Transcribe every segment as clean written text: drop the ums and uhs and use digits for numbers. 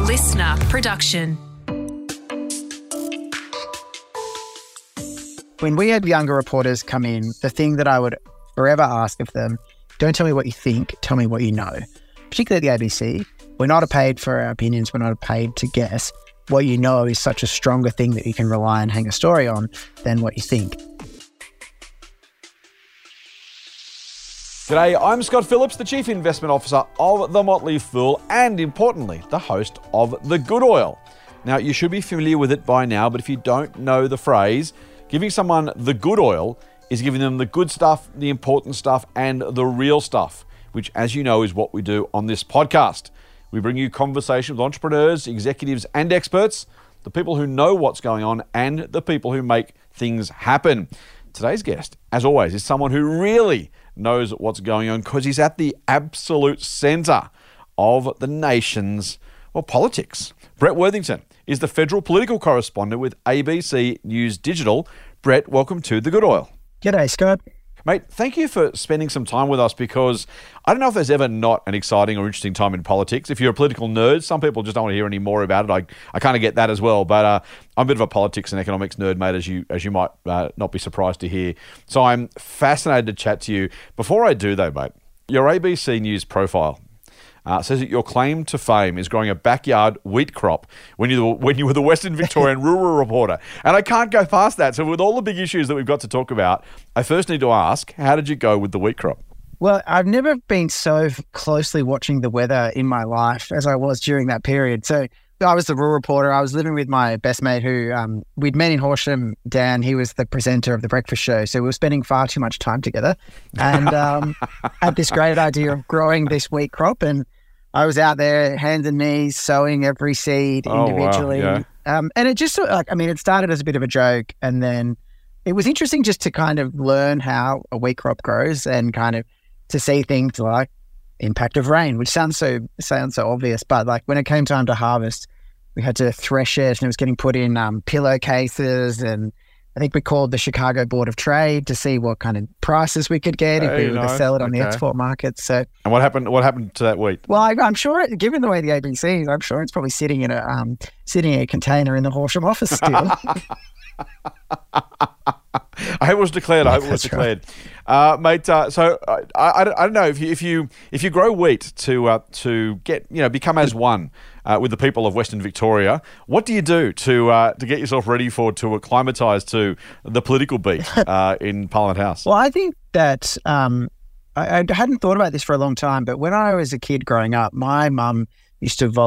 listener production. When we had younger reporters come in, the thing that I would forever ask of them, don't tell me what you think, tell me what you know. Particularly at the ABC, we're not paid for our opinions, we're not paid to guess. What you know is such a stronger thing that you can rely and hang a story on than what you think. G'day, I'm Scott Phillips, the Chief Investment Officer of The Motley Fool and, importantly, the host of The Good Oil. Now, you should be familiar with it by now, but if you don't know the phrase, giving someone the good oil is giving them the good stuff, the important stuff, and the real stuff, which, as you know, is what we do on this podcast. We bring you conversation with entrepreneurs, executives, and experts, the people who know what's going on and the people who make things happen. Today's guest, as always, is someone who really knows what's going on because he's at the absolute centre of the nation's, politics. Brett Worthington is the federal political correspondent with ABC News Digital. Brett, welcome to The Good Oil. G'day, Scott. Mate, thank you for spending some time with us because I don't know if there's ever not an exciting or interesting time in politics. If you're a political nerd, some people just don't want to hear any more about it. I kind of get that as well, but I'm a bit of a politics and economics nerd, mate, as you might not be surprised to hear. So I'm fascinated to chat to you. Before I do, though, mate, your ABC News profile says that your claim to fame is growing a backyard wheat crop when you were the Western Victorian rural reporter. And I can't go past that. So with all the big issues that we've got to talk about, I first need to ask, how did you go with the wheat crop? Well, I've never been so closely watching the weather in my life as I was during that period. So I was the rural reporter. I was living with my best mate who we'd met in Horsham. Dan, he was the presenter of The Breakfast Show. So we were spending far too much time together and had this great idea of growing this wheat crop. And I was out there, hands and knees, sowing every seed individually. Wow, yeah. And it just it started as a bit of a joke. And then it was interesting just to kind of learn how a wheat crop grows and kind of to see things like impact of rain, which sounds so obvious. But like when it came time to harvest, we had to thresh it and it was getting put in pillowcases. And I think we called the Chicago Board of Trade to see what kind of prices we could get if we were to sell it on the export market. So, and what happened to that wheat? Well, I'm sure, given the way the ABC is, I'm sure it's probably sitting in a container in the Horsham office still. I hope it was declared. Mate. So I don't know if you grow wheat to get become as one with the people of Western Victoria. What do you do to get yourself ready to acclimatise to the political beat in Parliament House? Well, I think that I hadn't thought about this for a long time, but when I was a kid growing up, my mum used to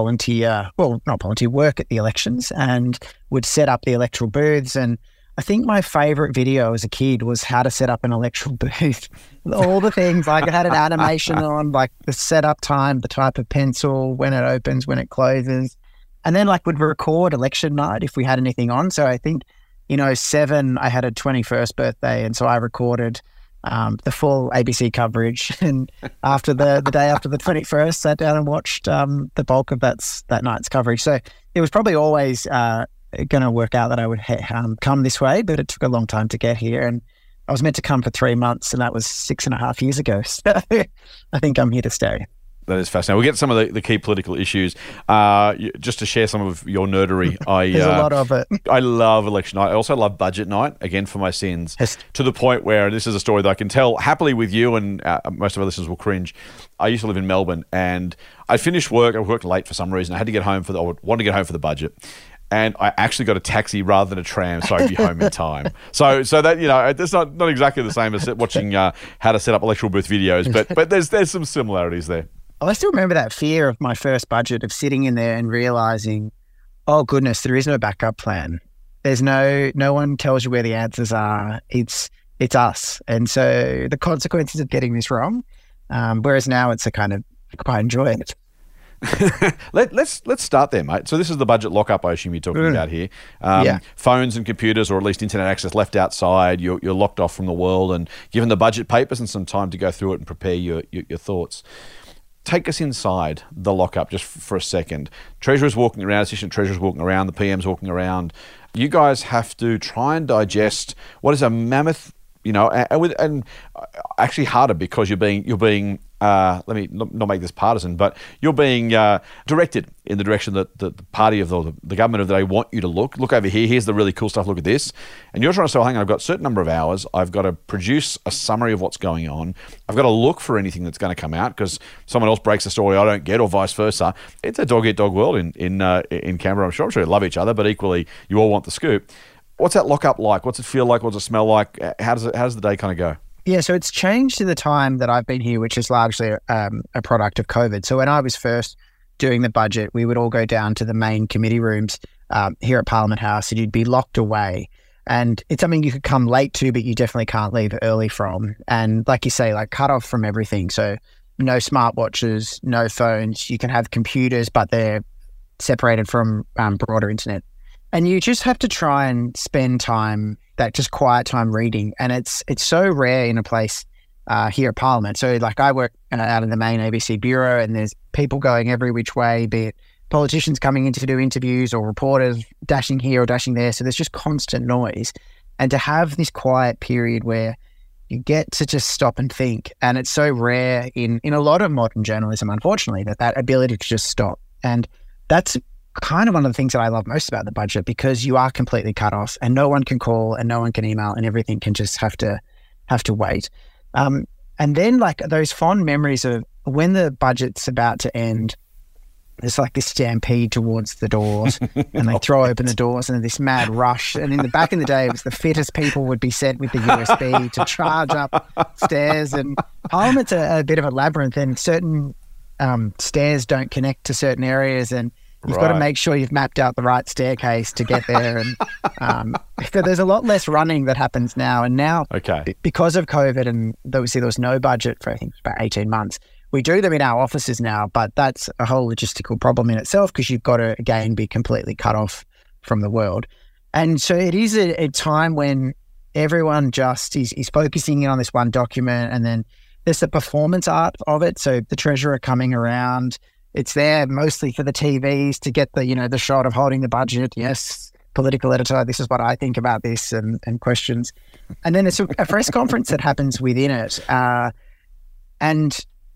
work at the elections and would set up the electoral booths. And I think my favourite video as a kid was how to set up an electoral booth. All the things, like it had an animation on, like the setup time, the type of pencil, when it opens, when it closes. And then would record election night if we had anything on. So I think, 7, I had a 21st birthday. And so I recorded the full ABC coverage. And after the day after the 21st, sat down and watched the bulk of that night's coverage. So it was probably always going to work out that I would come this way, but it took a long time to get here. And I was meant to come for 3 months, and that was 6.5 years ago. So I think I'm here to stay. That is fascinating. We'll get some of the key political issues. Just to share some of your nerdery. There's a lot of it. I love election night. I also love budget night, again, for my sins, to the point where, and this is a story that I can tell happily with you, and most of our listeners will cringe. I used to live in Melbourne, and I finished work. I worked late for some reason. I had to get home wanted to get home for the budget. And I actually got a taxi rather than a tram, so I'd be home in time. So that that's not exactly the same as watching how to set up electoral booth videos, but there's some similarities there. I still remember that fear of my first budget of sitting in there and realising, oh goodness, there is no backup plan. There's no one tells you where the answers are. It's us, and so the consequences of getting this wrong. Whereas now it's I quite enjoy it. Let's start there, mate. So this is the budget lockup, I assume you're talking about here. Phones and computers, or at least internet access, left outside. You're locked off from the world and given the budget papers and some time to go through it and prepare your thoughts. Take us inside the lockup just for a second. Treasurer's walking around, Assistant Treasurer's walking around, the PM's walking around. You guys have to try and digest what is a mammoth and actually harder because you're being. Let me not make this partisan, but you're being directed in the direction that the party of the government of the day want you to look. Look over here. Here's the really cool stuff. Look at this. And you're trying to say, hang on, I've got a certain number of hours. I've got to produce a summary of what's going on. I've got to look for anything that's going to come out because someone else breaks a story I don't get, or vice versa. It's a dog-eat-dog world in Canberra. I'm sure you love each other, but equally you all want the scoop. What's that lockup like? What's it feel like? What's it smell like? How does the day kind of go? Yeah, so it's changed in the time that I've been here, which is largely a product of COVID. So when I was first doing the budget, we would all go down to the main committee rooms here at Parliament House, and you'd be locked away. And it's something you could come late to, but you definitely can't leave early from. And like you say, like cut off from everything. So no smartwatches, no phones. You can have computers, but they're separated from broader internet. And you just have to try and spend time, that just quiet time reading. And it's so rare in a place here at Parliament. So like I work out in the main ABC bureau, and there's people going every which way, be it politicians coming in to do interviews or reporters dashing here or dashing there. So there's just constant noise. And to have this quiet period where you get to just stop and think, and it's so rare in a lot of modern journalism, unfortunately, that ability to just stop. And that's kind of one of the things that I love most about the budget, because you are completely cut off and no one can call and no one can email, and everything can just have to wait. And then like those fond memories of when the budget's about to end, there's like this stampede towards the doors and they throw open the doors and this mad rush. And in the back in the day, it was the fittest people would be sent with the USB to charge up stairs. And Parliament's a bit of a labyrinth, and certain stairs don't connect to certain areas, and you've got to make sure you've mapped out the right staircase to get there. And there's a lot less running that happens now. And now, because of COVID, and obviously there was no budget for, I think, about 18 months, we do them in our offices now, but that's a whole logistical problem in itself, because you've got to, again, be completely cut off from the world. And so it is a time when everyone just is focusing in on this one document, and then there's the performance art of it. So the Treasurer coming around, it's there mostly for the TVs to get the shot of holding the budget. Yes, political editor, this is what I think about this, and questions. And then it's a press conference that happens within it. And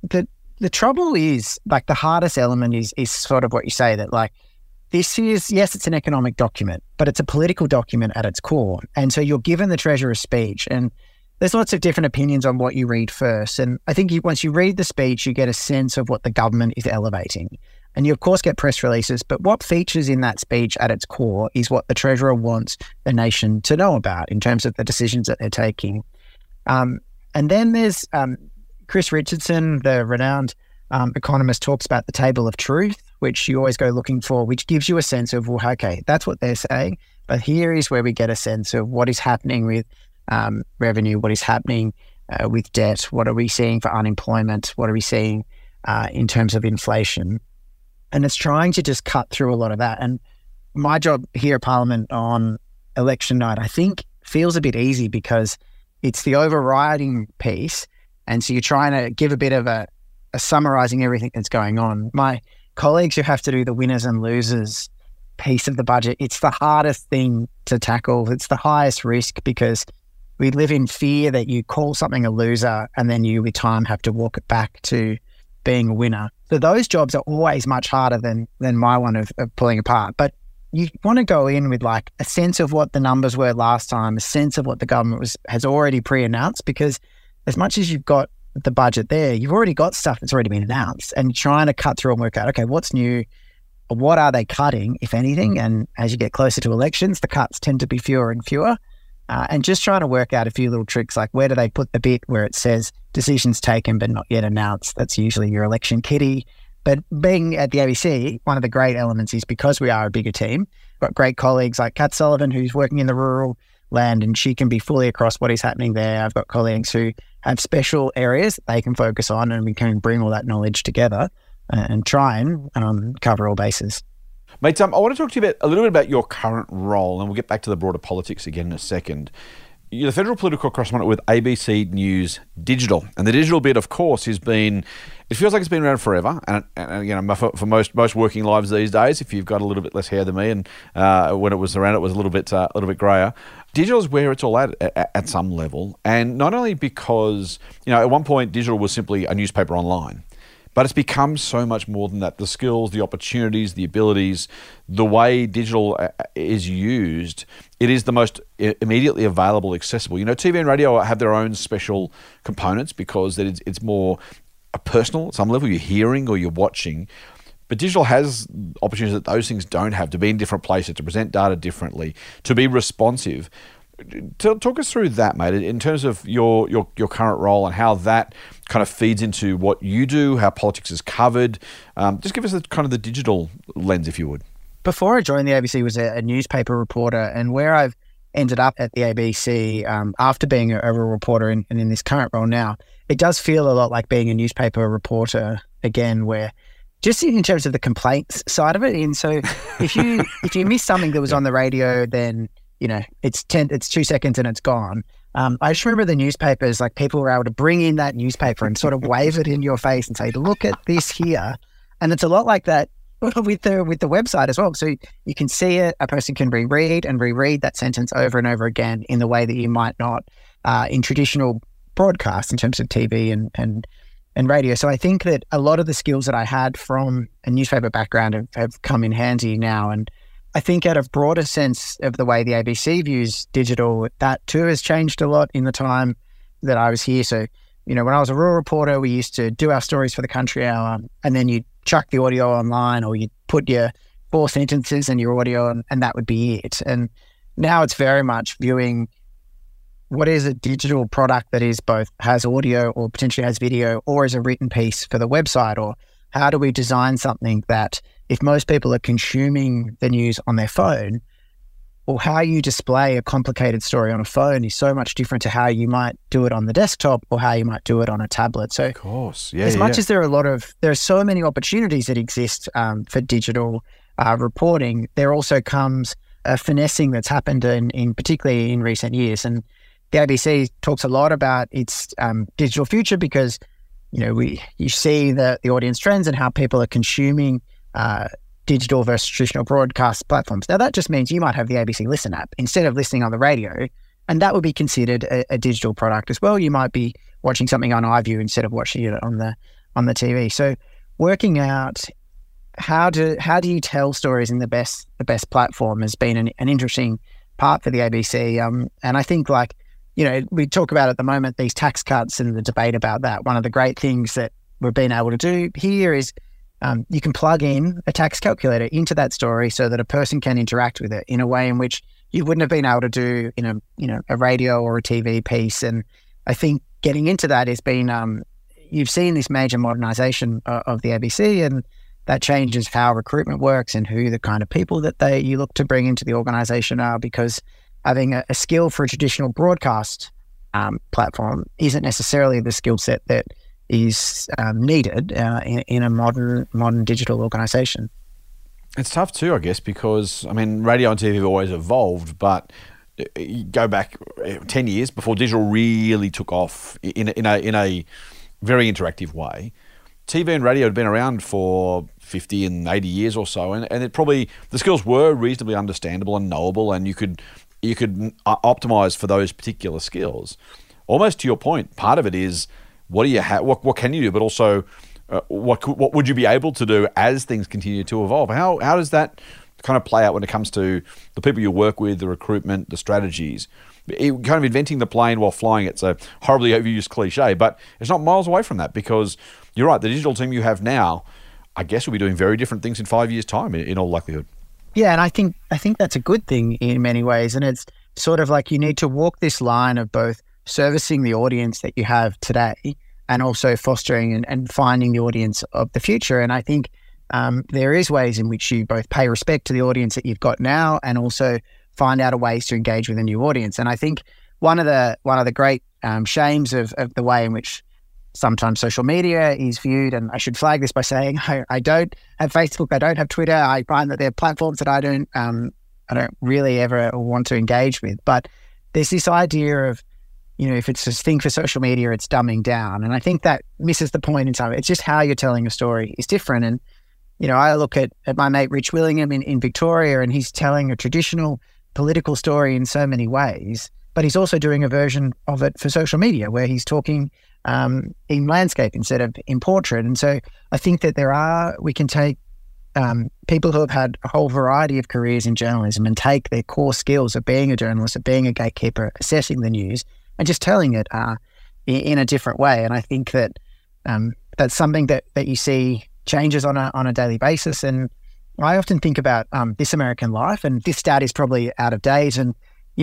the trouble is, like, the hardest element is sort of what you say, that like, this is, yes, it's an economic document, but it's a political document at its core. And so you're given the Treasurer's speech, and there's lots of different opinions on what you read first. And I think once you read the speech, you get a sense of what the government is elevating. And you, of course, get press releases. But what features in that speech at its core is what the Treasurer wants the nation to know about in terms of the decisions that they're taking. And then there's Chris Richardson, the renowned economist, talks about the table of truth, which you always go looking for, which gives you a sense of, well, okay, that's what they're saying. But here is where we get a sense of what is happening with revenue, what is happening with debt, what are we seeing for unemployment, what are we seeing in terms of inflation. And it's trying to just cut through a lot of that. And my job here at Parliament on election night, I think, feels a bit easy because it's the overriding piece. And so you're trying to give a bit of a summarising everything that's going on. My colleagues who have to do the winners and losers piece of the budget, it's the hardest thing to tackle. It's the highest risk, because we live in fear that you call something a loser and then you with time have to walk it back to being a winner. So those jobs are always much harder than my one of pulling apart. But you want to go in with like a sense of what the numbers were last time, a sense of what the government has already pre-announced, because as much as you've got the budget there, you've already got stuff that's already been announced, and trying to cut through and work out, okay, what's new? What are they cutting, if anything? And as you get closer to elections, the cuts tend to be fewer and fewer. And just trying to work out a few little tricks, like where do they put the bit where it says decisions taken but not yet announced? That's usually your election kitty. But being at the ABC, one of the great elements is, because we are a bigger team, we've got great colleagues like Kat Sullivan, who's working in the rural land, and she can be fully across what is happening there. I've got colleagues who have special areas they can focus on, and we can bring all that knowledge together and try and cover all bases. Mate, I want to talk to you a little bit about your current role, and we'll get back to the broader politics again in a second. You're the federal political correspondent with ABC News Digital. And the digital bit, of course, has been, it feels like it's been around forever. And you know, for most working lives these days, if you've got a little bit less hair than me, and when it was around, it was a little bit grayer. Digital is where it's all at some level. And not only because, you know, at one point, digital was simply a newspaper online. But it's become so much more than that. The skills, the opportunities, the abilities, the way digital is used, it is the most immediately available, accessible. You know, TV and radio have their own special components because it's more personal at some level. You're hearing or you're watching. But digital has opportunities that those things don't have, to be in different places, to present data differently, to be responsive. Talk us through that, mate, in terms of your current role and how that kind of feeds into what you do, how politics is covered. Just give us the digital lens, if you would. Before I joined the ABC, was a newspaper reporter, and where I've ended up at the ABC after being a reporter and in this current role now, it does feel a lot like being a newspaper reporter again, where just in terms of the complaints side of it. And so if you miss something that was on the radio, then you know, it's 2 seconds and it's gone. I just remember the newspapers, like people were able to bring in that newspaper and sort of wave it in your face and say, look at this here. And it's a lot like that with the website as well. So you can see it, a person can reread that sentence over and over again in the way that you might not in traditional broadcasts in terms of TV and radio. So I think that a lot of the skills that I had from a newspaper background have come in handy now. And I think at a broader sense of the way the ABC views digital, that too has changed a lot in the time that I was here. So, you know, when I was a rural reporter, we used to do our stories for the Country Hour, and then you'd chuck the audio online, or you'd put your 4 sentences and your audio and that would be it. And now it's very much viewing what is a digital product that is both has audio or potentially has video, or is a written piece for the website, or how do we design something that if most people are consuming the news on their phone, or how you display a complicated story on a phone is so much different to how you might do it on the desktop or how you might do it on a tablet. So, of course, as much as there are so many opportunities that exist for digital reporting, there also comes a finessing that's happened in particularly in recent years. And the ABC talks a lot about its digital future because, you know, you see the audience trends and how people are consuming digital versus traditional broadcast platforms. Now, that just means you might have the ABC Listen app instead of listening on the radio, and that would be considered a digital product as well. You might be watching something on iView instead of watching it on the TV. So, working out how do you tell stories in the best platform has been an interesting part for the ABC. And I think, like, you know, we talk about at the moment these tax cuts and the debate about that. One of the great things that we've been able to do here is you can plug in a tax calculator into that story so that a person can interact with it in a way in which you wouldn't have been able to do in a radio or a TV piece. And I think getting into that has been, you've seen this major modernization of the ABC, and that changes how recruitment works and who the kind of people that you look to bring into the organization are, because having a skill for a traditional broadcast platform isn't necessarily the skill set that is needed in a modern digital organization. It's tough too, I guess, because, I mean, radio and TV have always evolved, but you go back 10 years before digital really took off in a very interactive way. TV and radio had been around for 50 and 80 years or so, and it probably, the skills were reasonably understandable and knowable, and you could optimize for those particular skills. Almost to your point, part of it is, what do you have? What can you do? But also, what would you be able to do as things continue to evolve? How does that kind of play out when it comes to the people you work with, the recruitment, the strategies? Kind of inventing the plane while flying it's a horribly overused cliche, but it's not miles away from that, because you're right. The digital team you have now, I guess, will be doing very different things in 5 years' time, in all likelihood. Yeah, and I think that's a good thing in many ways, and it's sort of like you need to walk this line of both servicing the audience that you have today and also fostering and finding the audience of the future. And I think there is ways in which you both pay respect to the audience that you've got now and also find out ways to engage with a new audience. And I think one of the great shames of the way in which sometimes social media is viewed, and I should flag this by saying I don't have Facebook, I don't have Twitter. I find that they're platforms that I don't really ever want to engage with. But there's this idea of, if it's a thing for social media, it's dumbing down. And I think that misses the point in some. It's just how you're telling a story is different. And, I look at my mate Rich Willingham in Victoria, and he's telling a traditional political story in so many ways, but he's also doing a version of it for social media where he's talking in landscape instead of in portrait. And so I think that we can take people who have had a whole variety of careers in journalism and take their core skills of being a journalist, of being a gatekeeper, assessing the news, and just telling it in a different way. And I think that that's something that you see changes on a daily basis. And I often think about This American Life, and this stat is probably out of date and,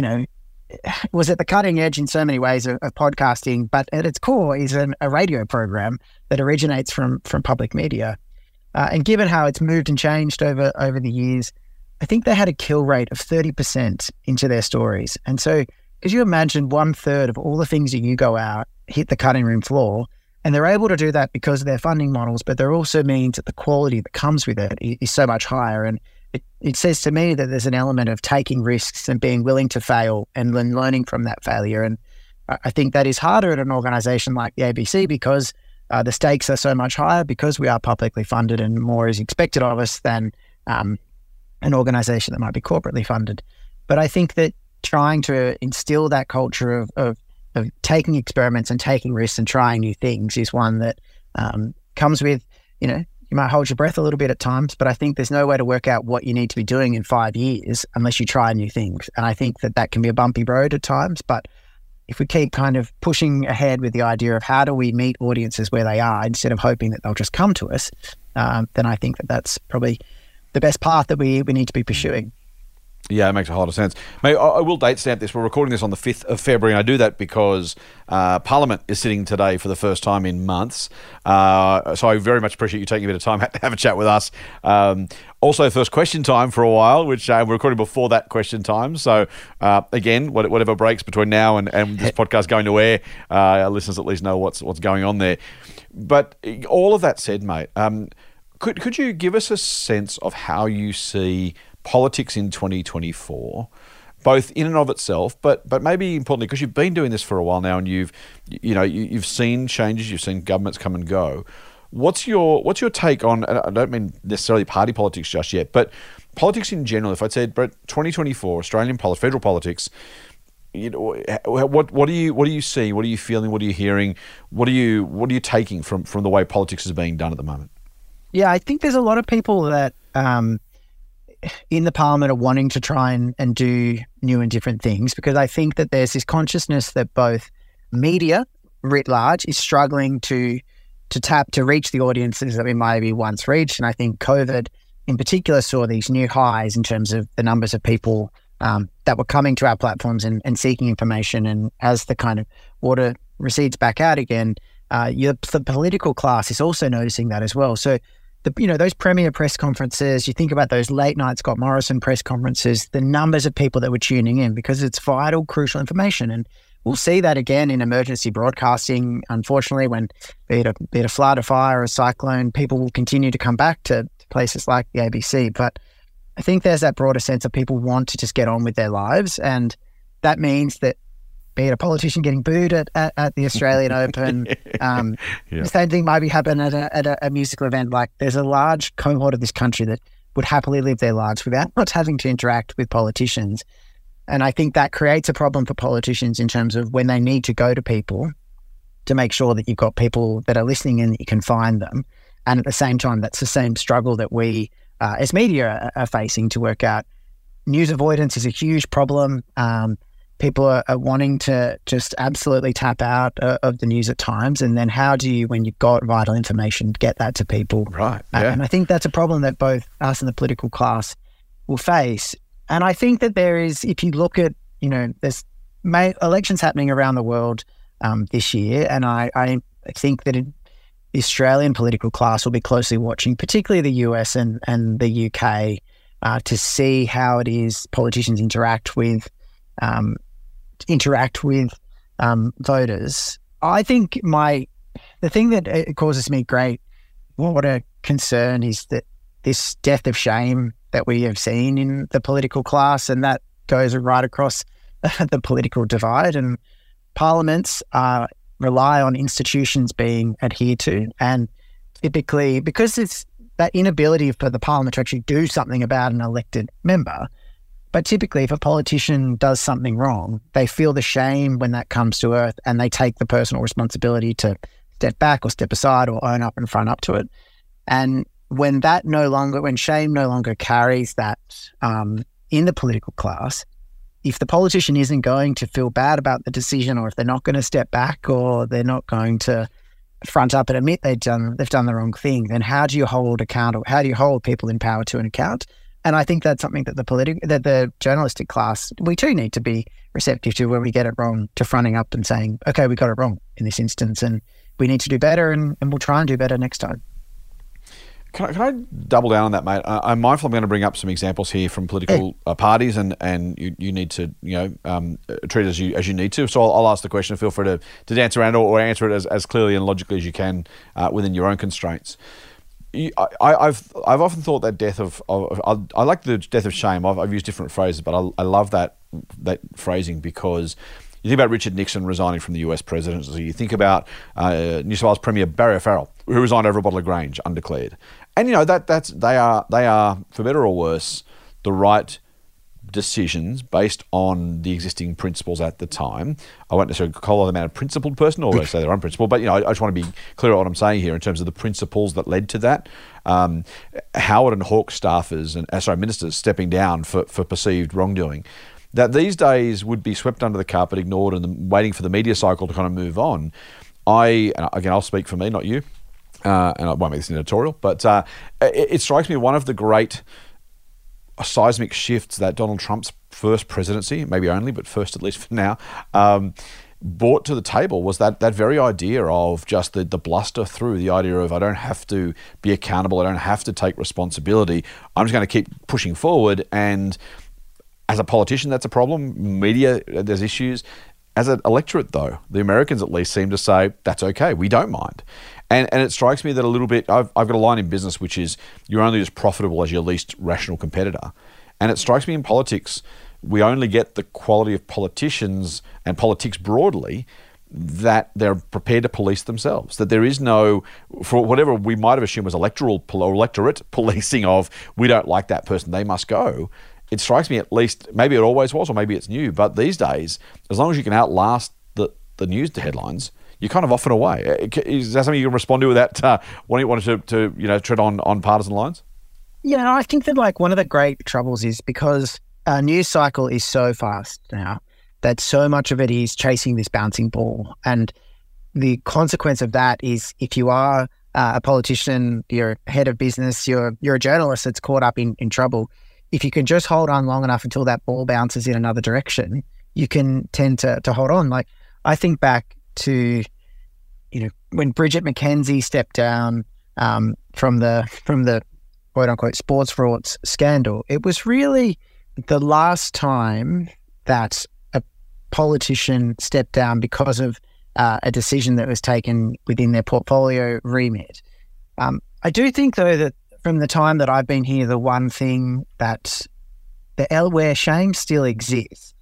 was at the cutting edge in so many ways of podcasting, but at its core is a radio program that originates from public media. And given how it's moved and changed over the years, I think they had a kill rate of 30% into their stories. And so as you imagine 1/3 of all the things that you go out hit the cutting room floor, and they're able to do that because of their funding models, but there also means that the quality that comes with it is so much higher. And it says to me that there's an element of taking risks and being willing to fail and then learning from that failure. And I think that is harder at an organisation like the ABC because the stakes are so much higher because we are publicly funded and more is expected of us than an organisation that might be corporately funded. But I think that trying to instill that culture of taking experiments and taking risks and trying new things is one that comes with, you might hold your breath a little bit at times, but I think there's no way to work out what you need to be doing in 5 years unless you try new things. And I think that can be a bumpy road at times, but if we keep kind of pushing ahead with the idea of how do we meet audiences where they are instead of hoping that they'll just come to us, then I think that's probably the best path that we need to be pursuing. Yeah, it makes a whole lot of sense. Mate, I will date stamp this. We're recording this on the 5th of February, and I do that because Parliament is sitting today for the first time in months. So I very much appreciate you taking a bit of time to have a chat with us. Also, first question time for a while, which we're recording before that question time. So again, whatever breaks between now and this podcast going to air, our listeners at least know what's going on there. But all of that said, mate, could you give us a sense of how you see politics in 2024, both in and of itself, but maybe importantly, because you've been doing this for a while now and you've seen changes, you've seen governments come and go. What's your take on, and I don't mean necessarily party politics just yet, but politics in general? If I said, Brett, 2024 Australian federal politics, what do you see? What are you feeling? What are you hearing? What are you taking from the way politics is being done at the moment? Yeah, I think there's a lot of people that in the Parliament are wanting to try and do new and different things, because I think that there's this consciousness that both media writ large is struggling to reach the audiences that we maybe once reached. And I think COVID in particular saw these new highs in terms of the numbers of people that were coming to our platforms and seeking information. And as the kind of water recedes back out again, the political class is also noticing that as well. So those premier press conferences, you think about those late night Scott Morrison press conferences, the numbers of people that were tuning in because it's vital, crucial information. And we'll see that again in emergency broadcasting. Unfortunately, when be it a flood, a fire, a cyclone, people will continue to come back to places like the ABC. But I think there's that broader sense of people want to just get on with their lives. And that means that be it a politician getting booed at the Australian Open, the same thing might be happen at a musical event. Like, there's a large cohort of this country that would happily live their lives without not having to interact with politicians. And I think that creates a problem for politicians in terms of when they need to go to people to make sure that you've got people that are listening and that you can find them. And at the same time, that's the same struggle that we as media are facing to work out. News avoidance is a huge problem. People are wanting to just absolutely tap out of the news at times. And then how do you, when you've got vital information, get that to people? Right. Yeah. And I think that's a problem that both us and the political class will face. And I think that there is, if you look at, there's elections happening around the world this year. And I think that the Australian political class will be closely watching, particularly the US and the UK, to see how it is politicians interact with voters. I think the thing that it causes me what a concern is that this death of shame that we have seen in the political class, and that goes right across the political divide, and parliaments rely on institutions being adhered to. And typically, because it's that inability for the parliament to actually do something about an elected member, but typically if a politician does something wrong, they feel the shame when that comes to earth, and they take the personal responsibility to step back or step aside or own up and front up to it. And when shame no longer carries that in the political class, if the politician isn't going to feel bad about the decision, or if they're not going to step back, or they're not going to front up and admit they've done the wrong thing, then how do you hold people in power to an account? And I think that's something that the journalistic class, we too need to be receptive to, where we get it wrong, to fronting up and saying, okay, we got it wrong in this instance, and we need to do better, and we'll try and do better next time. Can I double down on that, mate? I'm mindful I'm going to bring up some examples here from political parties, and you need to treat it as you need to. So I'll ask the question. Feel free to dance around or answer it as clearly and logically as you can within your own constraints. I've often thought that death of I like the death of shame. I've used different phrases, but I love that phrasing, because you think about Richard Nixon resigning from the US presidency. You think about New South Wales Premier Barry O'Farrell, who resigned over a bottle of Grange undeclared. And they are, for better or worse, the right decisions based on the existing principles at the time. I won't necessarily call them out a principled person, or say they're unprincipled, but I just want to be clear on what I'm saying here in terms of the principles that led to that. Howard and Hawke staffers and ministers stepping down for perceived wrongdoing, that these days would be swept under the carpet, ignored, and waiting for the media cycle to kind of move on. I'll speak for me, not you, and I won't make this an editorial, but it strikes me one of the great seismic shifts that Donald Trump's first presidency, maybe only, but first at least for now, brought to the table was that very idea of just the bluster through, the idea of I don't have to be accountable, I don't have to take responsibility, I'm just going to keep pushing forward. And as a politician, that's a problem. Media, there's issues. As an electorate, though, the Americans at least seem to say, that's okay, we don't mind. And it strikes me that a little bit, I've got a line in business which is, you're only as profitable as your least rational competitor. And it strikes me in politics, we only get the quality of politicians and politics broadly that they're prepared to police themselves. That there is no, for whatever we might have assumed was electorate policing of, we don't like that person, they must go. It strikes me, at least, maybe it always was, or maybe it's new, but these days, as long as you can outlast the news headlines, you're kind of off and away. Is that something you can respond to without wanting to tread on partisan lines? Yeah, I think that one of the great troubles is because our news cycle is so fast now that so much of it is chasing this bouncing ball. And the consequence of that is, if you are a politician, you're a head of business, you're a journalist that's caught up in trouble, if you can just hold on long enough until that ball bounces in another direction, you can tend to hold on. I think back to, when Bridget McKenzie stepped down from the quote unquote sports frauds scandal, it was really the last time that a politician stepped down because of a decision that was taken within their portfolio remit. I do think, though, that from the time that I've been here, the one thing that where shame still exists,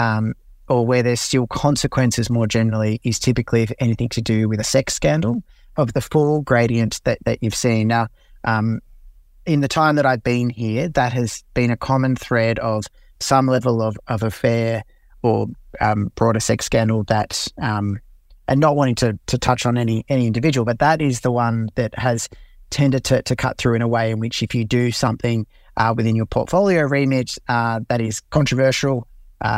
or where there's still consequences more generally, is typically anything to do with a sex scandal of the full gradient that you've seen. Now, in the time that I've been here, that has been a common thread of some level of affair or broader sex scandal that, and not wanting to touch on any individual, but that is the one that has tended to cut through in a way in which, if you do something within your portfolio remit that is controversial,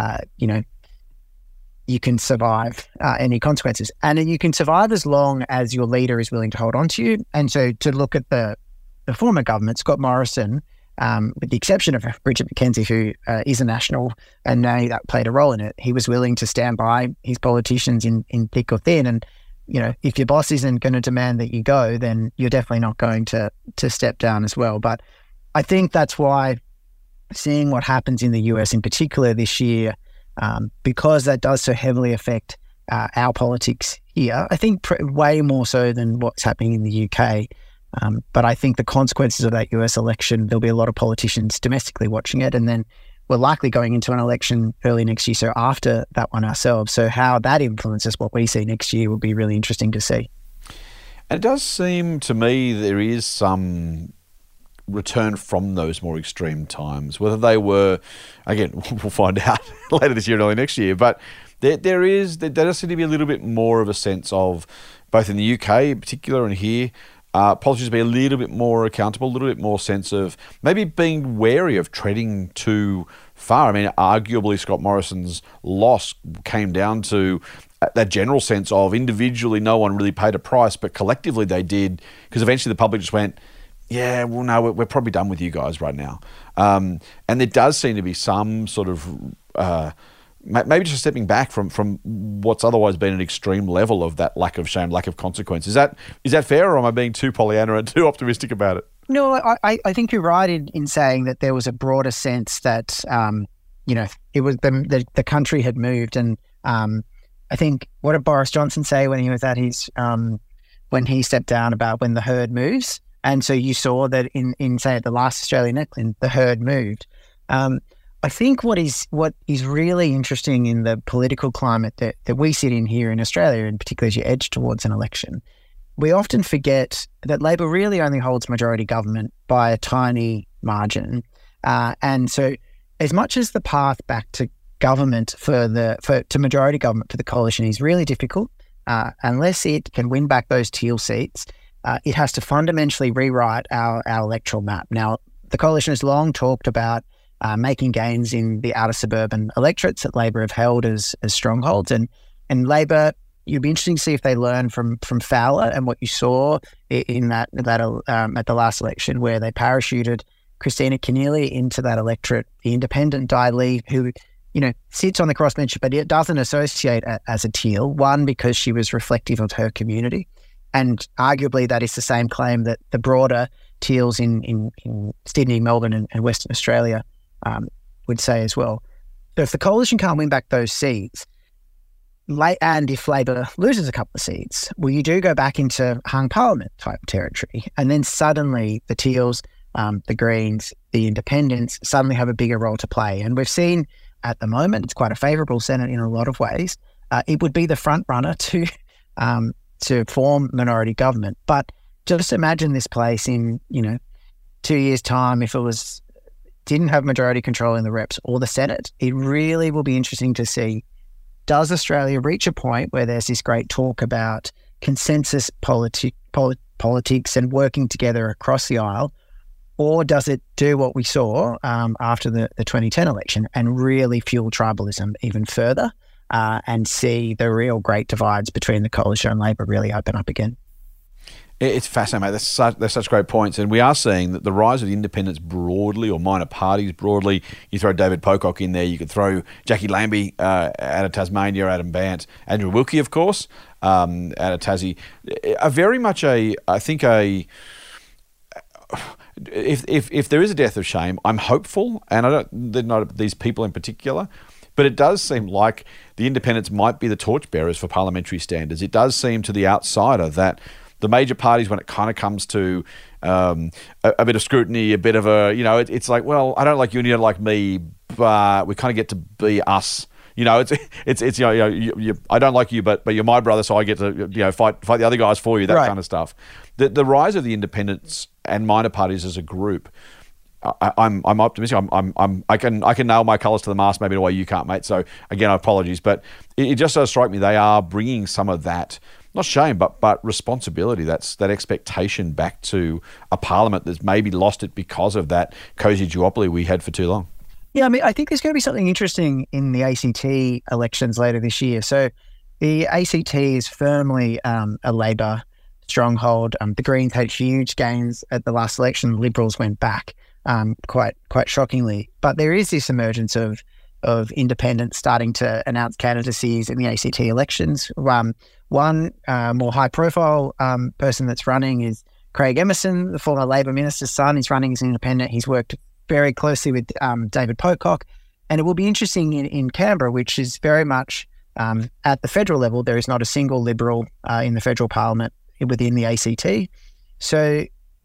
you can survive any consequences. And you can survive as long as your leader is willing to hold on to you. And so, to look at the former government, Scott Morrison, with the exception of Bridget McKenzie, who is a national and that played a role in it, he was willing to stand by his politicians in thick or thin. And, if your boss isn't going to demand that you go, then you're definitely not going to step down as well. But I think that's why seeing what happens in the US in particular this year, because that does so heavily affect our politics here, I think way more so than what's happening in the UK. But I think the consequences of that US election, there'll be a lot of politicians domestically watching it. And then we're likely going into an election early next year, so after that one ourselves. So how that influences what we see next year will be really interesting to see. And it does seem to me there is some return from those more extreme times. Whether they were, again, we'll find out later this year and early next year, but there does seem to be a little bit more of a sense of, both in the UK in particular and here, politicians be a little bit more accountable, a little bit more sense of maybe being wary of treading too far. I mean, arguably Scott Morrison's loss came down to that general sense of individually no one really paid a price, but collectively they did, because eventually the public just went, yeah, well, no, we're probably done with you guys right now. And there does seem to be some sort of maybe just stepping back from what's otherwise been an extreme level of that lack of shame, lack of consequence. Is that fair, or am I being too Pollyanna and too optimistic about it? No, I think you're right in saying that there was a broader sense that, it was the country had moved. And I think, what did Boris Johnson say when he was at his, when he stepped down, about when the herd moves? And so you saw that in say, at the last Australian election, the herd moved. I think what is really interesting in the political climate that we sit in here in Australia, and particularly as you edge towards an election, we often forget that Labor really only holds majority government by a tiny margin. And so as much as the path back to government to majority government for the coalition is really difficult, unless it can win back those teal seats, it has to fundamentally rewrite our electoral map. Now, the coalition has long talked about making gains in the outer suburban electorates that Labor have held as strongholds. And Labor, you'd be interesting to see if they learn from Fowler and what you saw in that at the last election, where they parachuted Christina Keneally into that electorate, the independent Di Lee, who sits on the crossbench, but it doesn't associate as a teal. One, because she was reflective of her community, and arguably that is the same claim that the broader teals in Sydney, Melbourne, and Western Australia would say as well. But if the coalition can't win back those seats, and if Labor loses a couple of seats, well, you do go back into hung parliament type territory, and then suddenly the Teals, the Greens, the Independents suddenly have a bigger role to play. And we've seen at the moment it's quite a favourable Senate in a lot of ways. It would be the front runner to form minority government. But just imagine this place in 2 years' time, if it didn't have majority control in the reps or the Senate. It really will be interesting to see, does Australia reach a point where there's this great talk about consensus politics and working together across the aisle, or does it do what we saw after the 2010 election and really fuel tribalism even further and see the real great divides between the coalition and Labor really open up again? It's fascinating, mate. They're such great points. And we are seeing that the rise of the independents broadly, or minor parties broadly, you throw David Pocock in there, you could throw Jackie Lambie out of Tasmania, Adam Bandt, Andrew Wilkie, of course, out of Tassie, are very much if there is a death of shame, I'm hopeful, and they're not these people in particular, but it does seem like the independents might be the torchbearers for parliamentary standards. It does seem to the outsider that the major parties, when it kind of comes to a bit of scrutiny, a bit of it's like, well, I don't like you and you don't like me, but we kind of get to be us. It's I don't like you, but you're my brother, so I get to fight the other guys for you. That kind of stuff. The rise of the independents and minor parties as a group, I'm optimistic. I can nail my colours to the mast maybe in a way you can't, mate. So again, apologies, but it just does strike me they are bringing some of that, not shame, but responsibility. That's that expectation back to a parliament that's maybe lost it because of that cosy duopoly we had for too long. Yeah, I mean, I think there's going to be something interesting in the ACT elections later this year. So the ACT is firmly a Labor stronghold. The Greens had huge gains at the last election. The Liberals went back quite shockingly. But there is this emergence of independents starting to announce candidacies in the ACT elections. One more high-profile person that's running is Craig Emerson, the former Labor minister's son. He's running as an independent. He's worked very closely with David Pocock. And it will be interesting in Canberra, which is very much at the federal level, there is not a single Liberal in the federal parliament within the ACT. So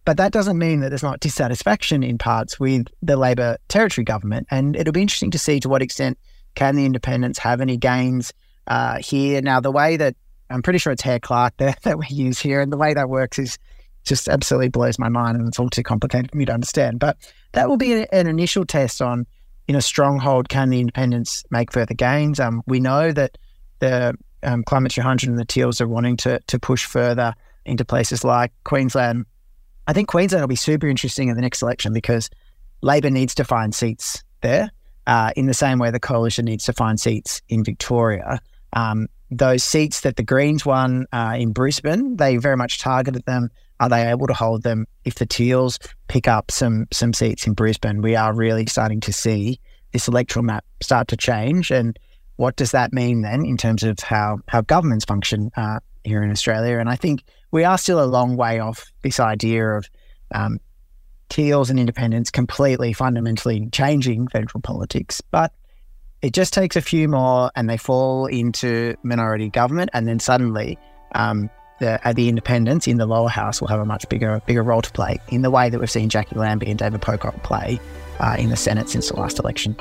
But that doesn't mean that there's not dissatisfaction in parts with the Labor territory government. And it'll be interesting to see to what extent can the independents have any gains here. Now, the way that, I'm pretty sure it's Hare Clark that we use here, and the way that works is just absolutely blows my mind, and it's all too complicated for me to understand. But that will be an initial test on, in a stronghold, can the independents make further gains? We know that the Climate 200 and the Teals are wanting to push further into places like Queensland. I think Queensland will be super interesting in the next election because Labor needs to find seats there in the same way the Coalition needs to find seats in Victoria. Those seats that the Greens won in Brisbane, they very much targeted them. Are they able to hold them? If the Teals pick up some seats in Brisbane, we are really starting to see this electoral map start to change. And what does that mean then in terms of how governments function here in Australia? And I think we are still a long way off this idea of Teals and independents completely fundamentally changing federal politics. But it just takes a few more and they fall into minority government, and then suddenly the independents in the lower house will have a much bigger role to play in the way that we've seen Jackie Lambie and David Pocock play in the Senate since the last election.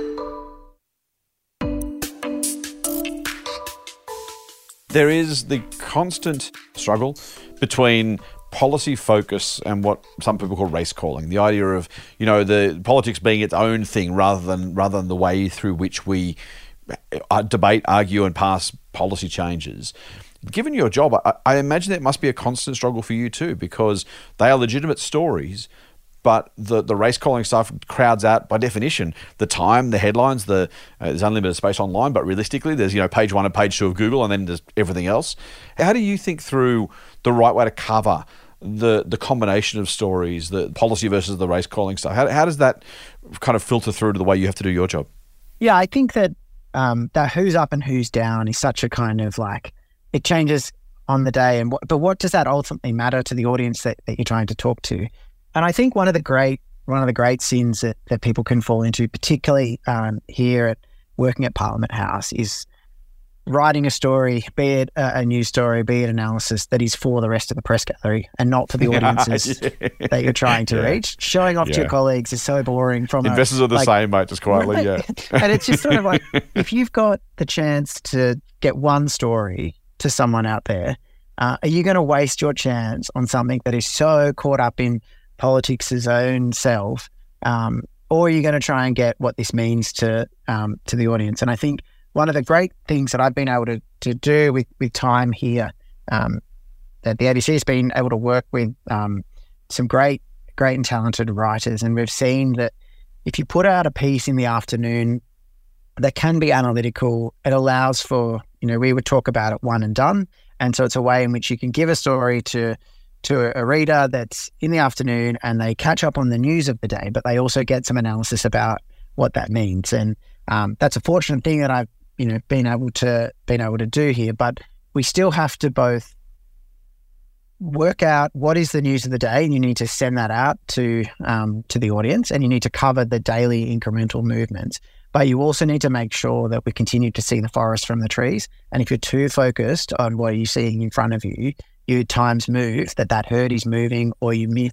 There is the constant struggle between policy focus and what some people call race calling. The idea of, the politics being its own thing rather than the way through which we debate, argue, and pass policy changes. Given your job, I imagine it must be a constant struggle for you too, because they are legitimate stories, but the race calling stuff crowds out, by definition, the time, the headlines, there's unlimited space online, but realistically there's page 1 and page 2 of Google, and then there's everything else. How do you think through the right way to cover the combination of stories, the policy versus the race calling stuff? How does that kind of filter through to the way you have to do your job? Yeah, I think that that who's up and who's down is such a kind of it changes on the day. But what does that ultimately matter to the audience that you're trying to talk to? And I think one of the great sins that people can fall into, particularly here at working at Parliament House, is writing a story, be it a news story, be it analysis, that is for the rest of the press gallery and not for the audiences that you're trying to reach. Showing off to your colleagues is so boring. Investors are the same, mate, just quietly, And it's just sort of like, if you've got the chance to get one story to someone out there, are you going to waste your chance on something that is so caught up in politics' own self, or are you going to try and get what this means to the audience? And I think one of the great things that I've been able to do with time here, that the ABC has been able to work with some great and talented writers, and we've seen that if you put out a piece in the afternoon that can be analytical, it allows for, we would talk about it one and done, and so it's a way in which you can give a story to a reader that's in the afternoon and they catch up on the news of the day, but they also get some analysis about what that means. And that's a fortunate thing that I've been able to do here. But we still have to both work out what is the news of the day, and you need to send that out to the audience, and you need to cover the daily incremental movements. But you also need to make sure that we continue to see the forest from the trees. And if you're too focused on what you're seeing in front of you, you at times move that herd is moving, or you miss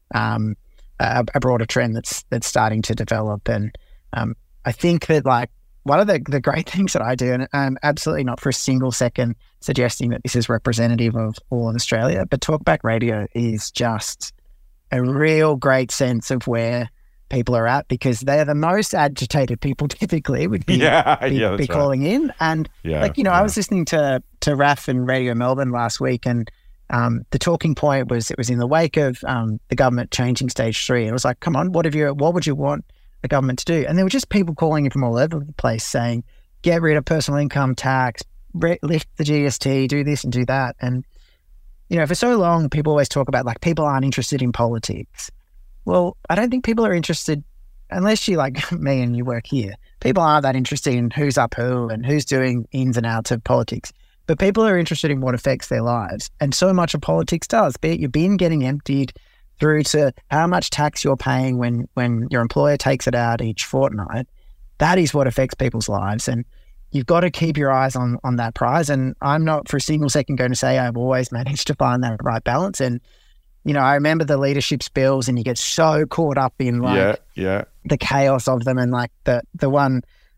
a broader trend that's starting to develop. And I think that one of the great things that I do, and I'm absolutely not for a single second suggesting that this is representative of all of Australia, but Talkback Radio is just a real great sense of where people are at, because they're the most agitated people typically would be calling in. And I was listening to RAF and Radio Melbourne last week, and the talking point was, it was in the wake of the government changing stage 3. It was like, come on, what would you want the government to do? And there were just people calling in from all over the place saying, get rid of personal income tax, lift the GST, do this and do that. And, for so long, people always talk about people aren't interested in politics. Well, I don't think people are interested, unless you like me and you work here. People aren't that interested in who's up who and who's doing ins and outs of politics. But people are interested in what affects their lives. And so much of politics does, be it your bin getting emptied through to how much tax you're paying when your employer takes it out each fortnight. That is what affects people's lives. And you've got to keep your eyes on that prize. And I'm not for a single second going to say I've always managed to find that right balance. And I remember the leadership spills, and you get so caught up in the chaos of them, and like the one,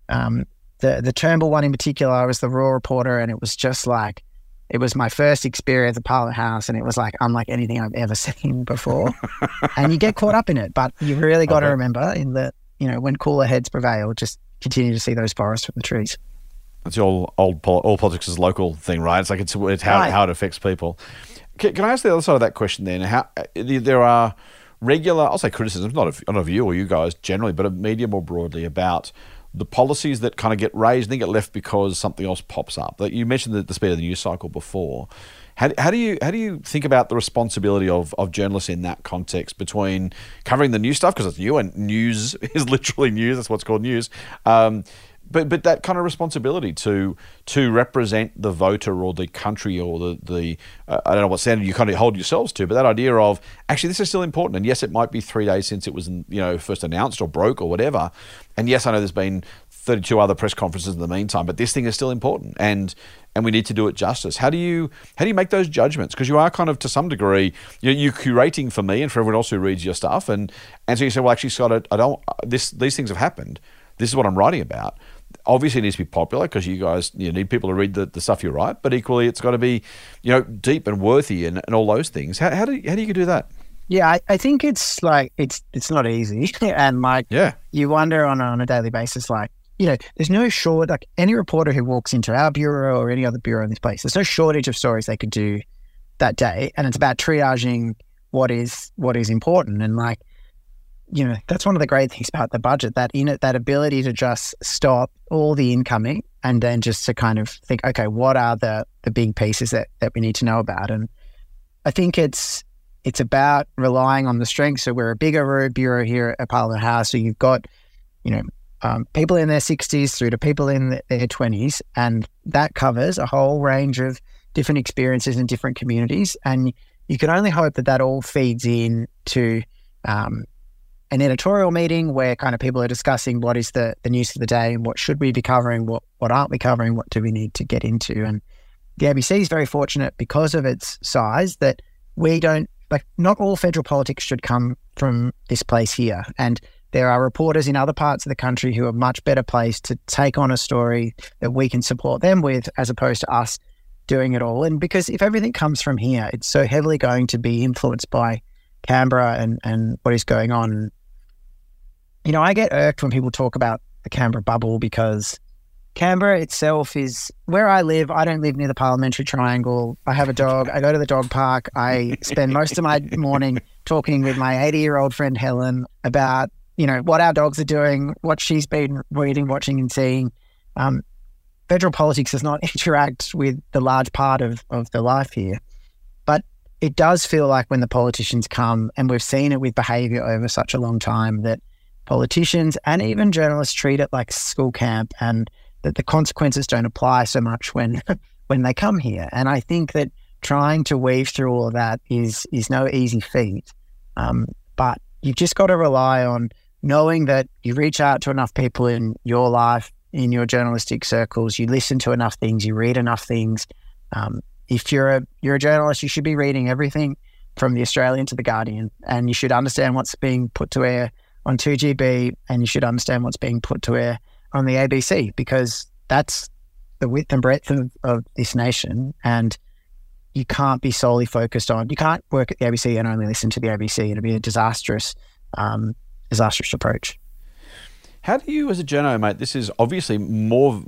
the Turnbull one in particular. I was the raw reporter, and it was just like, it was my first experience at Parliament House, and it was like unlike anything I've ever seen before. And you get caught up in it, but you really got to remember when cooler heads prevail, just continue to see those forests from the trees. It's all politics is local thing, right? It's like it's how it affects people. Can I ask the other side of that question then? How there are regular, I'll say criticisms, not of you or you guys generally, but of media more broadly about the policies that kind of get raised and then get left because something else pops up. That you mentioned the speed of the news cycle before. How do you think about the responsibility of journalists in that context between covering the new stuff because it's new and news is literally news, that's what's called news, but that kind of responsibility to represent the voter or the country or the I don't know what standard you kind of hold yourselves to, but that idea of actually this is still important, and yes, it might be 3 days since it was first announced or broke or whatever, and yes, I know there's been 32 other press conferences in the meantime, but this thing is still important, and we need to do it justice. How do you make those judgments? Because you are kind of, to some degree, you're curating for me and for everyone else who reads your stuff, and so you say, well, actually, Scott, these things have happened. This is what I'm writing about. Obviously, it needs to be popular because you guys need people to read the stuff you write, but equally, it's got to be deep and worthy and all those things. How do you do that? Yeah, I think it's like it's not easy, and you wonder on a daily basis, like, there's no short, like any reporter who walks into our bureau or any other bureau in this place, there's no shortage of stories they could do that day, and it's about triaging what is important, and like, that's one of the great things about the budget, that ability to just stop all the incoming and then just to kind of think, okay, what are the big pieces that we need to know about? And I think it's about relying on the strength. So we're a bigger bureau here at Parliament House. So you've got, people in their 60s through to people in their 20s, and that covers a whole range of different experiences in different communities. And you can only hope that all feeds in to an editorial meeting where kind of people are discussing what is the news for the day and what should we be covering, what aren't we covering, what do we need to get into. And the ABC is very fortunate because of its size that we don't, not all federal politics should come from this place here. And there are reporters in other parts of the country who are much better placed to take on a story that we can support them with, as opposed to us doing it all. And because if everything comes from here, it's so heavily going to be influenced by Canberra and what is going on. I get irked when people talk about the Canberra bubble, because Canberra itself is where I live. I don't live near the Parliamentary Triangle. I have a dog. I go to the dog park. I spend most of my morning talking with my 80-year-old friend Helen about, what our dogs are doing, what she's been reading, watching and seeing. Federal politics does not interact with the large part of the life here. But it does feel like when the politicians come, and we've seen it with behaviour over such a long time, that politicians and even journalists treat it like school camp, and that the consequences don't apply so much when they come here. And I think that trying to weave through all of that is no easy feat. But you've just got to rely on knowing that you reach out to enough people in your life, in your journalistic circles, you listen to enough things, you read enough things. If you're a journalist, you should be reading everything from The Australian to The Guardian, and you should understand what's being put to air on 2GB, and you should understand what's being put to air on the ABC, because that's the width and breadth of this nation. And you can't be solely focused on, you can't work at the ABC and only listen to the ABC. It'd be a disastrous approach. How do you, as a journo, mate, this is obviously more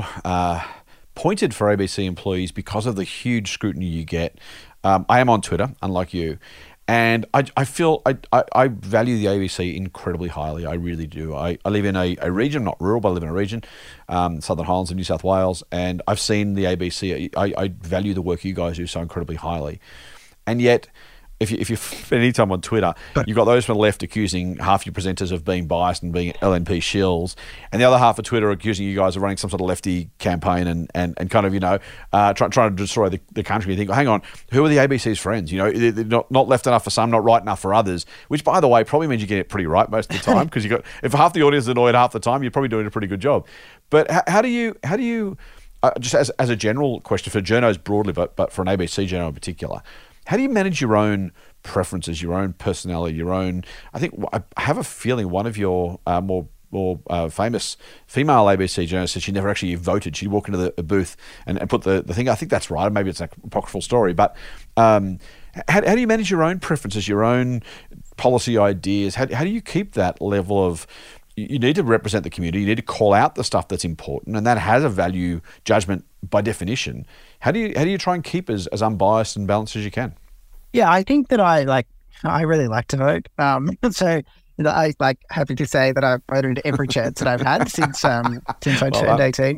pointed for ABC employees because of the huge scrutiny you get. I am on Twitter, unlike you. And I feel I value the ABC incredibly highly. I really do. I live in a region, not rural, but I live in a region, Southern Highlands of New South Wales, and I've seen the ABC. I value the work you guys do so incredibly highly. And yet, if you spend any time on Twitter, you've got those from the left accusing half your presenters of being biased and being LNP shills, and the other half of Twitter accusing you guys of running some sort of lefty campaign and kind of, trying to destroy the country. You think, hang on, who are the ABC's friends? They're not left enough for some, not right enough for others, which, by the way, probably means you get it pretty right most of the time, because if half the audience is annoyed half the time, you're probably doing a pretty good job. But how do you just as a general question for journos broadly, but for an ABC journo in particular, How do you manage your own preferences, your own personality, your own? I think I have a feeling one of your more famous female ABC journalists said she never actually voted. She'd walk into the booth and put the thing. I think that's right. Maybe it's an apocryphal story, but how do you manage your own preferences, your own policy ideas? How do you keep that level of? You need to represent the community. You need to call out the stuff that's important, and that has a value judgment by definition. How do you try and keep as unbiased and balanced as you can? Yeah, I think that I really like to vote. So I happy to say that I've voted every chance that I've had since I turned 18.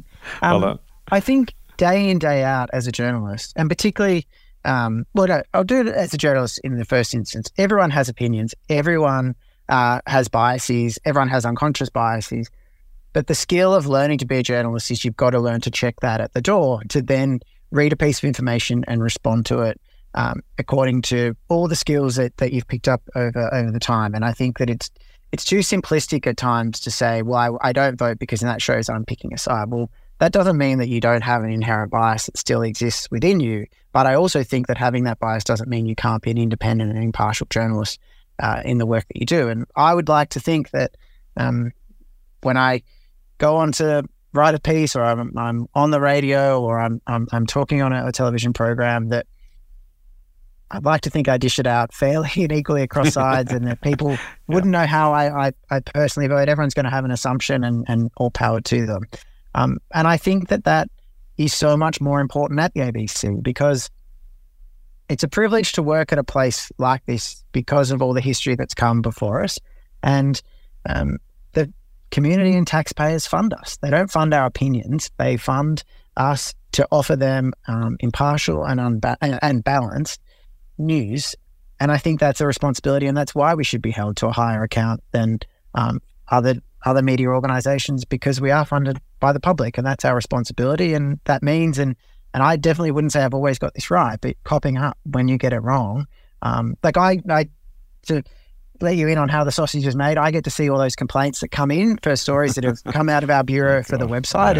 I think day in, day out as a journalist, and particularly, I'll do it as a journalist in the first instance. Everyone has opinions. Everyone has biases. Everyone has unconscious biases. But the skill of learning to be a journalist is you've got to learn to check that at the door, to then read a piece of information and respond to it according to all the skills that you've picked up over the time. And I think that it's too simplistic at times to say, well, I don't vote because that shows I'm picking a side. Well, that doesn't mean that you don't have an inherent bias that still exists within you. But I also think that having that bias doesn't mean you can't be an independent and impartial journalist in the work that you do. And I would like to think that when I go on to write a piece, or I'm on the radio, or I'm talking on a television program, that I'd like to think I dish it out fairly and equally across sides, and that people wouldn't know how I personally vote. Everyone's going to have an assumption, and all power to them. And I think that is so much more important at the ABC, because it's a privilege to work at a place like this because of all the history that's come before us. And the community and taxpayers fund us. They don't fund our opinions. They fund us to offer them impartial and balanced news. And I think that's a responsibility, and that's why we should be held to a higher account than other media organisations, because we are funded by the public, and that's our responsibility. And that means, and I definitely wouldn't say I've always got this right, but copping up when you get it wrong. To let you in on how the sausage is made, I get to see all those complaints that come in for stories that have come out of our bureau for the website.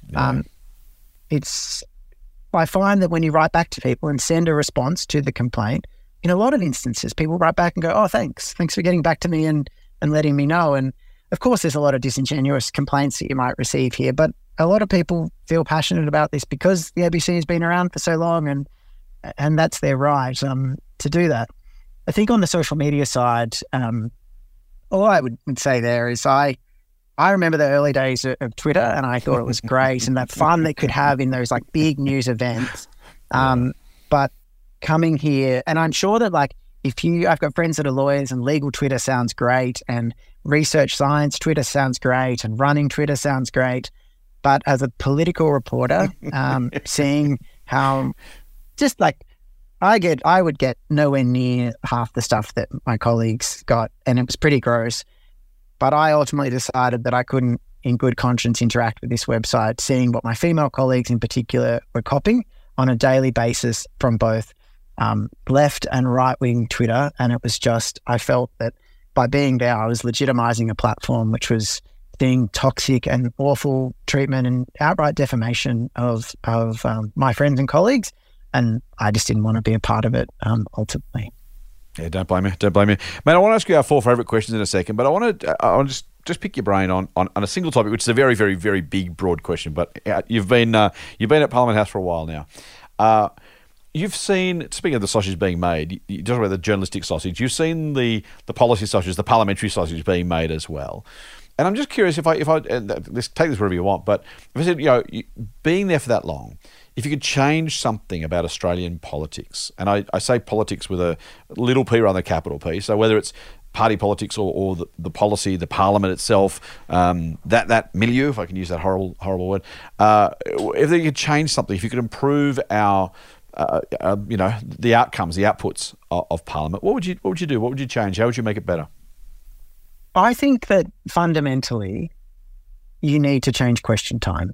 I find that when you write back to people and send a response to the complaint, in a lot of instances, people write back and go, oh, thanks for getting back to me and letting me know. And of course, there's a lot of disingenuous complaints that you might receive here, but a lot of people feel passionate about this because the ABC has been around for so long, and that's their right to do that. I think on the social media side, all I would say there is I remember the early days of Twitter, and I thought it was great and that fun they could have in those big news events. But coming here, and I'm sure that I've got friends that are lawyers, and legal Twitter sounds great, and research science Twitter sounds great, and running Twitter sounds great. But as a political reporter, seeing how I would get nowhere near half the stuff that my colleagues got, and it was pretty gross. But I ultimately decided that I couldn't, in good conscience, interact with this website, seeing what my female colleagues in particular were copying on a daily basis from both left and right-wing Twitter. And it was just, I felt that by being there, I was legitimizing a platform which was seeing toxic and awful treatment and outright defamation of my friends and colleagues. And I just didn't want to be a part of it ultimately. Yeah, don't blame me. Mate, I want to ask you our 4 favourite questions in a second, but I want to just pick your brain on a single topic, which is a very, very, very big, broad question. But you've been at Parliament House for a while now. You've seen, speaking of the sausage being made, you talk about the journalistic sausage. You've seen the policy sausage, the parliamentary sausage being made as well. And I'm just curious if I let's take this wherever you want, but if I said, being there for that long, if you could change something about Australian politics, and I say politics with a little p rather than a capital P, so whether it's party politics or the policy, the parliament itself, that milieu, if I can use that horrible word, if you could change something, if you could improve our, the outcomes, the outputs of Parliament, what would you do? What would you change? How would you make it better? I think that fundamentally, you need to change question time.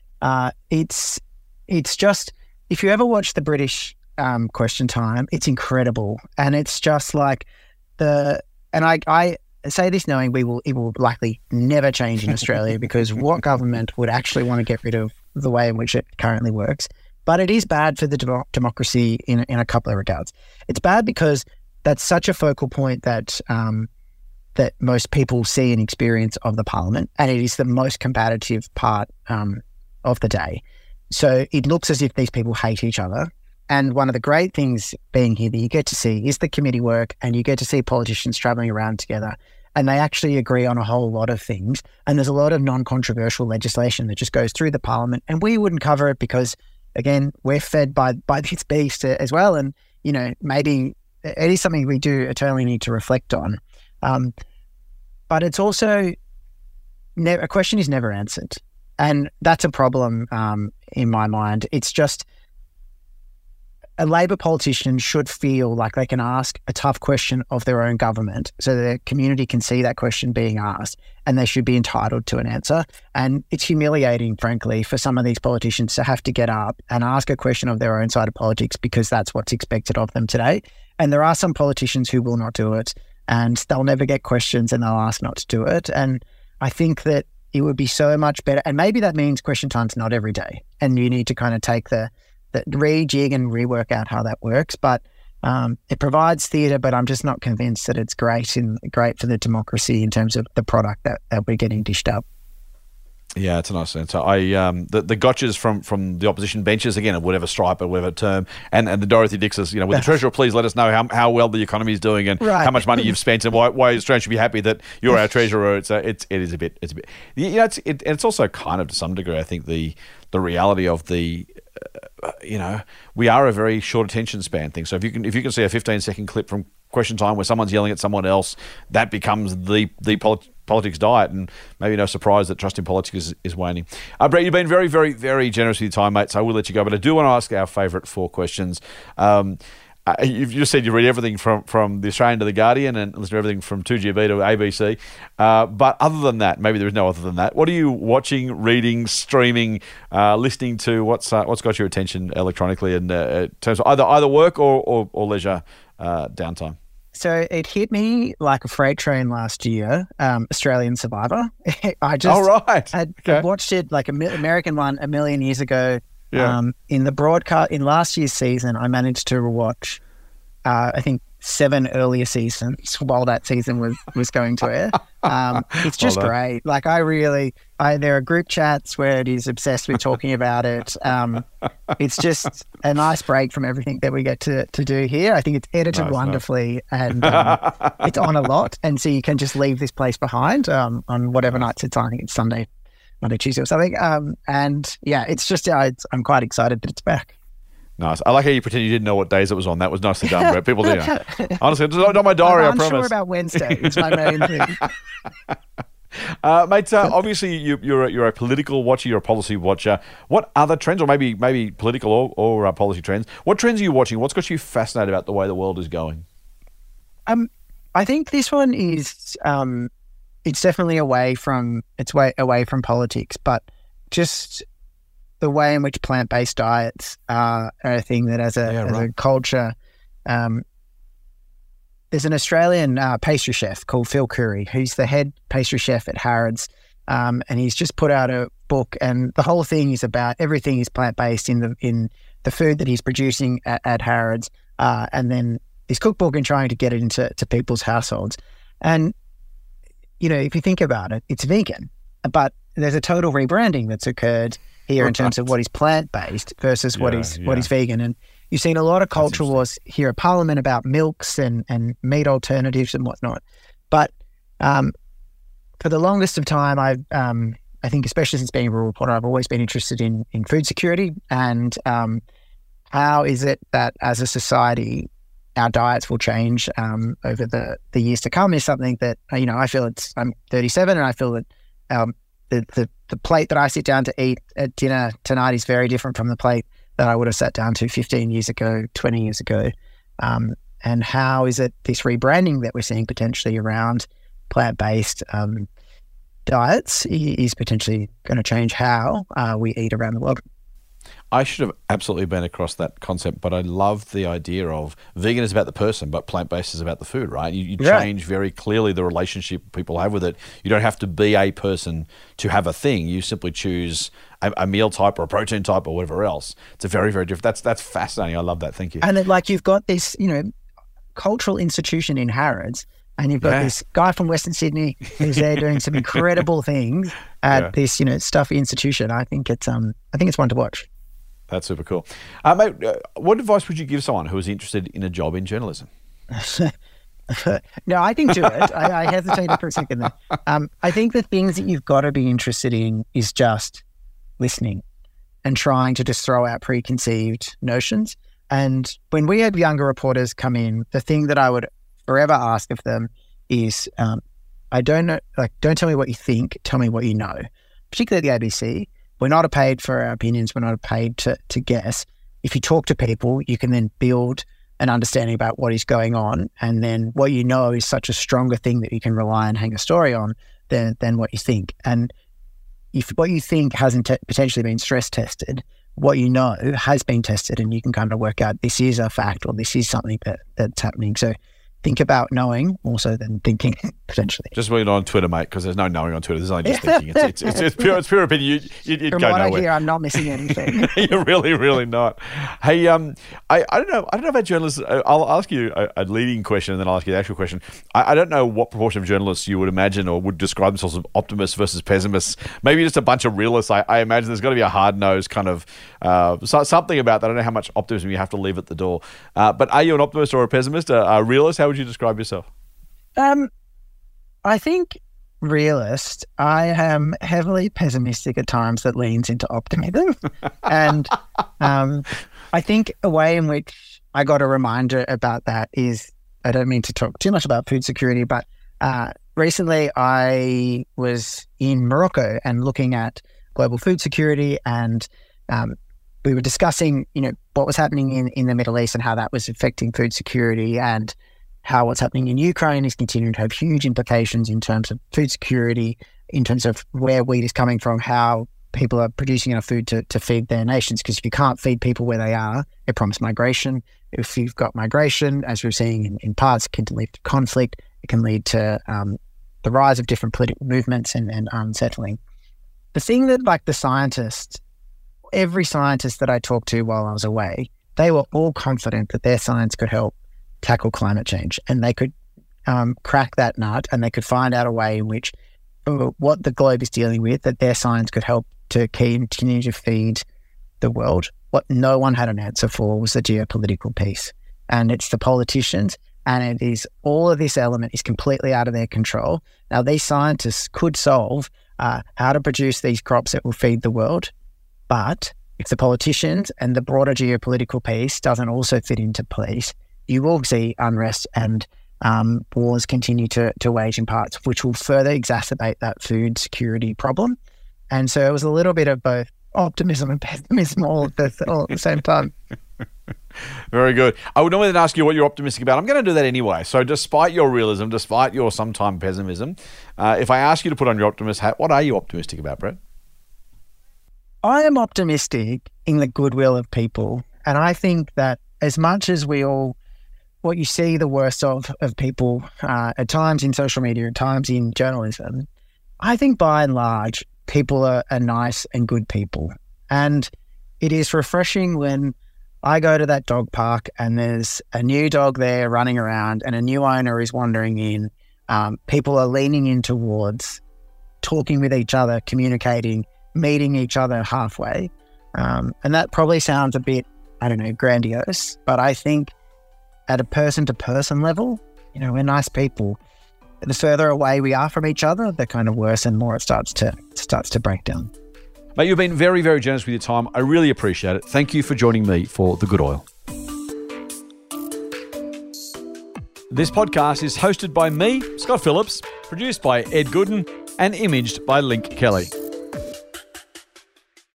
It's just, if you ever watch the British question time, it's incredible. And it's just and I say this knowing it will likely never change in Australia, because what government would actually want to get rid of the way in which it currently works? But it is bad for the democracy in a couple of regards. It's bad because that's such a focal point that that most people see and experience of the parliament, and it is the most combative part of the day. So it looks as if these people hate each other. And one of the great things being here that you get to see is the committee work, and you get to see politicians travelling around together, and they actually agree on a whole lot of things. And there's a lot of non-controversial legislation that just goes through the parliament, and we wouldn't cover it because, again, we're fed by this beast as well. And, you know, maybe it is something we do eternally need to reflect on. But it's also, a question is never answered. And that's a problem in my mind. It's just, a Labor politician should feel like they can ask a tough question of their own government so the community can see that question being asked, and they should be entitled to an answer. And it's humiliating, frankly, for some of these politicians to have to get up and ask a question of their own side of politics because that's what's expected of them today. And there are some politicians who will not do it, and they'll never get questions and they'll ask not to do it. And I think that it would be so much better. And maybe that means question time's not every day, and you need to kind of take the rejig and rework out how that works. But it provides theatre, but I'm just not convinced that it's great for the democracy in terms of the product that we're getting dished up. Yeah, it's a nice answer. The gotchas from the opposition benches, again, of whatever stripe or whatever term, and the Dorothy Dixes, you know, with the Treasurer, please let us know how well the economy is doing and how much money you've spent and why Australia should be happy that you're our Treasurer. It's a bit. You know, it's also kind of, to some degree, I think the reality of the, you know, we are a very short attention span thing. So if you can see a 15-second clip from question time where someone's yelling at someone else, that becomes the politics diet, and maybe no surprise that trust in politics is waning. Brett, you've been very, very, very generous with your time, mate, so I will let you go. But I do want to ask our favourite 4 questions. You've just said you read everything from The Australian to The Guardian and listen to everything from 2GB to ABC. But other than that, maybe there is no other than that, what are you watching, reading, streaming, listening to? What's got your attention electronically in terms of either work or leisure downtime? So it hit me like a freight train last year, Australian Survivor. I watched it like American one a million years ago. Yeah. In the broadcast, in last year's season, I managed to watch, I think, 7 earlier seasons while that season was going to air. It's just great. Like there are group chats where it is obsessed with talking about it. It's just a nice break from everything that we get to do here. I think it's edited wonderfully and it's on a lot. And so you can just leave this place behind on whatever nights it's on. I think it's Sunday, Monday, Tuesday or something. And yeah, it's just, I'm quite excited that it's back. Nice. I like how you pretend you didn't know what days it was on. That was nicely done, Brett. People do. Honestly, it's not my diary, I promise. I'm sure about Wednesday. It's my main thing. Mate, obviously you're a political watcher, you're a policy watcher. What other trends, or maybe political or policy trends, what trends are you watching? What's got you fascinated about the way the world is going? I think this one is, it's definitely away from politics, but just the way in which plant-based diets are a thing that as a culture, there's an Australian pastry chef called Phil Curry, who's the head pastry chef at Harrods, and he's just put out a book, and the whole thing is about everything is plant-based in the food that he's producing at Harrods, and then this cookbook and trying to get it into people's households. And, you know, if you think about it, it's vegan, but there's a total rebranding that's occurred here in terms of what is plant-based versus what is vegan. And you've seen a lot of culture wars here at Parliament about milks and meat alternatives and whatnot. But for the longest of time, I think, especially since being a rural reporter, I've always been interested in food security and how is it that as a society, our diets will change over the years to come is something that, you know, I feel I'm 37 and I feel that the plate that I sit down to eat at dinner tonight is very different from the plate that I would have sat down to 15 years ago, 20 years ago. And how is it this rebranding that we're seeing potentially around plant-based diets is potentially going to change how we eat around the world? I should have absolutely been across that concept, but I love the idea of vegan is about the person, but plant-based is about the food, right? You change very clearly the relationship people have with it. You don't have to be a person to have a thing. You simply choose a meal type or a protein type or whatever else. It's a very, very different. That's fascinating. I love that. Thank you. And then, like, you've got this, cultural institution in Harrods, and you've got this guy from Western Sydney who's there doing some incredible things at this, stuffy institution. I think it's one to watch. That's super cool. Mate, what advice would you give someone who is interested in a job in journalism? No, I think do it. I hesitated for a second there. I think the things that you've got to be interested in is just listening and trying to just throw out preconceived notions. And when we had younger reporters come in, the thing that I would forever ask of them is, I don't know, don't tell me what you think, tell me what you know. Particularly at the ABC, we're not paid for our opinions, we're not paid to guess. If you talk to people, you can then build an understanding about what is going on, and then what you know is such a stronger thing that you can rely and hang a story on than what you think. And if what you think hasn't potentially been stress tested, what you know has been tested, and you can kind of work out this is a fact or this is something that's happening. So think about knowing more so than thinking, potentially. Just read on Twitter, mate, because there's no knowing on Twitter. There's only just thinking. It's pure opinion. You'd From go what nowhere. I hear, I'm not missing anything. You're really, really not. Hey, I don't know about journalists. I'll ask you a leading question, and then I'll ask you the actual question. I don't know what proportion of journalists you would imagine or would describe themselves as optimists versus pessimists. Maybe just a bunch of realists. I imagine there's got to be a hard-nosed kind of something about that. I don't know how much optimism you have to leave at the door. But are you an optimist or a pessimist? A realist? How would you describe yourself? I think realist. I am heavily pessimistic at times that leans into optimism. And I think a way in which I got a reminder about that is, I don't mean to talk too much about food security, but recently I was in Morocco and looking at global food security, and we were discussing, what was happening in the Middle East and how that was affecting food security, and how what's happening in Ukraine is continuing to have huge implications in terms of food security, in terms of where wheat is coming from, how people are producing enough food to feed their nations. Because if you can't feed people where they are, it prompts migration. If you've got migration, as we're seeing in parts, it can lead to conflict. It can lead to the rise of different political movements and unsettling. The thing that, like, the scientists, every scientist that I talked to while I was away, they were all confident that their science could help tackle climate change, and they could crack that nut, and they could find out a way in which what the globe is dealing with, that their science could help to continue to feed the world. What no one had an answer for was the geopolitical piece, and it's the politicians, and it is all of this element is completely out of their control. Now, these scientists could solve how to produce these crops that will feed the world, but if the politicians and the broader geopolitical piece doesn't also fit into place, you will see unrest and wars continue to wage in parts, which will further exacerbate that food security problem. And so it was a little bit of both optimism and pessimism all at the same time. Very good. I would normally then ask you what you're optimistic about. I'm going to do that anyway. So despite your realism, despite your sometime pessimism, if I ask you to put on your optimist hat, what are you optimistic about, Brett? I am optimistic in the goodwill of people. And I think that as much as what you see the worst of people at times in social media, at times in journalism, I think by and large, people are nice and good people. And it is refreshing when I go to that dog park and there's a new dog there running around and a new owner is wandering in. People are leaning in towards talking with each other, communicating, meeting each other halfway. And that probably sounds a bit, grandiose, but I think at a person-to-person level, we're nice people. The further away we are from each other, the kind of worse and more it starts to break down. Mate, you've been very, very generous with your time. I really appreciate it. Thank you for joining me for The Good Oil. This podcast is hosted by me, Scott Phillips, produced by Ed Gooden, and imaged by Link Kelly.